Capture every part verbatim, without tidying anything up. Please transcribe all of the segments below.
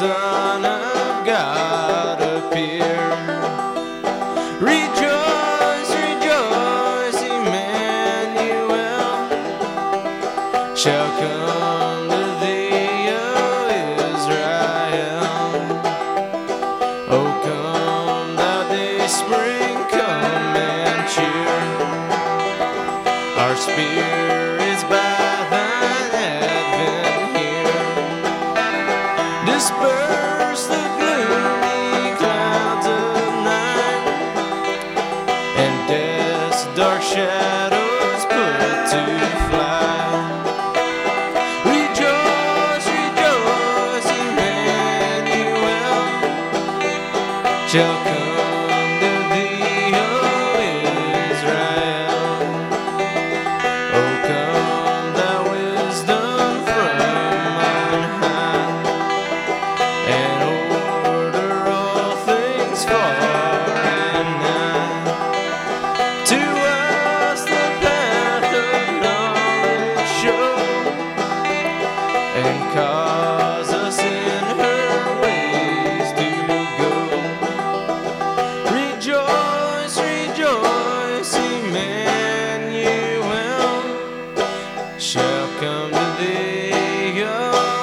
Son of God appear. Rejoice, rejoice, Emmanuel shall come to thee, O Israel. O come, thou day spring, come and cheer our spirits by thine advent here. Disperse the gloomy clouds of night, and death's dark shadows put to flight. Rejoice, rejoice, Emmanuel shall come to thee, O Israel. O come, thou wisdom from on high, and order all things far and nigh. To us the path of knowledge show, and cause us in her ways to go. Rejoice, rejoice, Emmanuel shall come to thee, O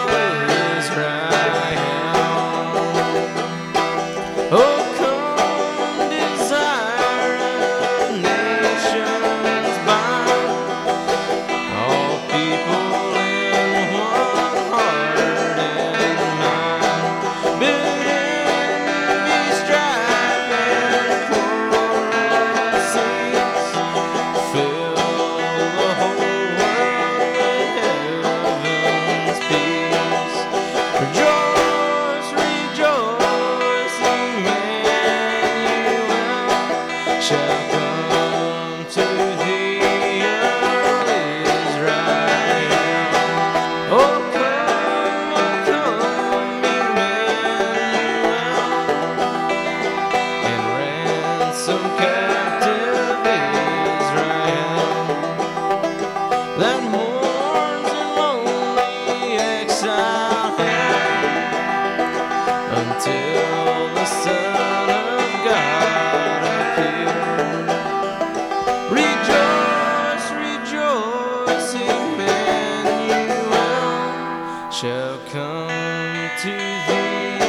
Israel. Oh, come, desire of nations bind, all people in one heart and mind. Bid envy, strife, and quarrel cease. Fill the whole world with heaven's peace. Rejoice, rejoice, Emmanuel shall come to thee, O Israel. Oh, come, oh, come, Emmanuel, and ransom captive Israel that mourns in lonely exile here, until the Son of God appear. Rejoice, rejoice, Emmanuel shall come to thee.